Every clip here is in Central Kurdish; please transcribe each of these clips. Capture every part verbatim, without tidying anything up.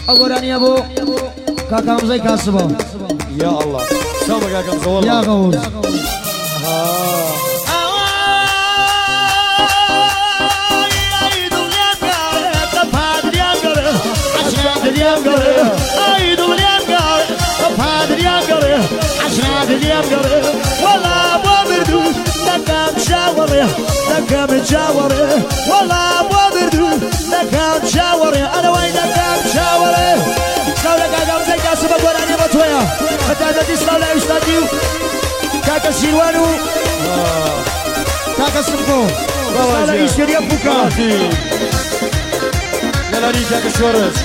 أقولاني أبو كاكام زي كاسبه يا الله سامع كاكام زي والله يا غوز والله ابو بردوس لكم شاوري لكم تشاوري والله ابو بردوس لكم شاوري انا وين لكم شاوري سولك اقام زي كاسب اقول انا بطويا فتاة تسمع لا يستديو كاكا سيروانو كاكا سمكو سالا يشتري يبوكا يلا ريك كاكا شورس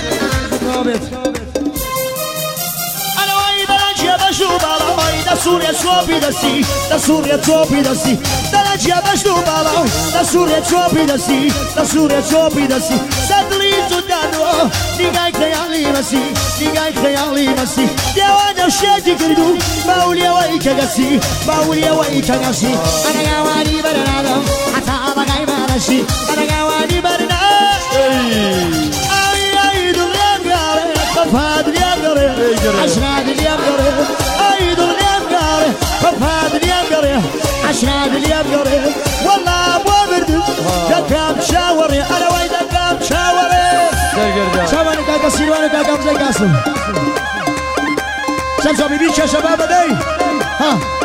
da Surya čopi da si, da Surya čopi da si, da nađe baš dubalo, da Surya čopi da si, da Surya čopi da si, sad licu dano, nigaj krejalima si, nigaj krejalima si, djevanja šeđi grdu, ma uljeva i kaga si, ma uljeva i kaga si, ana ga wani barnado, a taba ga imana si, ana ga wani barnado, ay ay dulyam gare, kafad lyam gare, ashrad lyam gare, ay dulyam فهذا اليوم قريه عشان هذا اليوم قريه والله ابو بردوس دكام شاوري انا وين دكام شاوري شباب كاكا سيروان كاكا زي كاسم شمس حبيبي يا شباب داي ها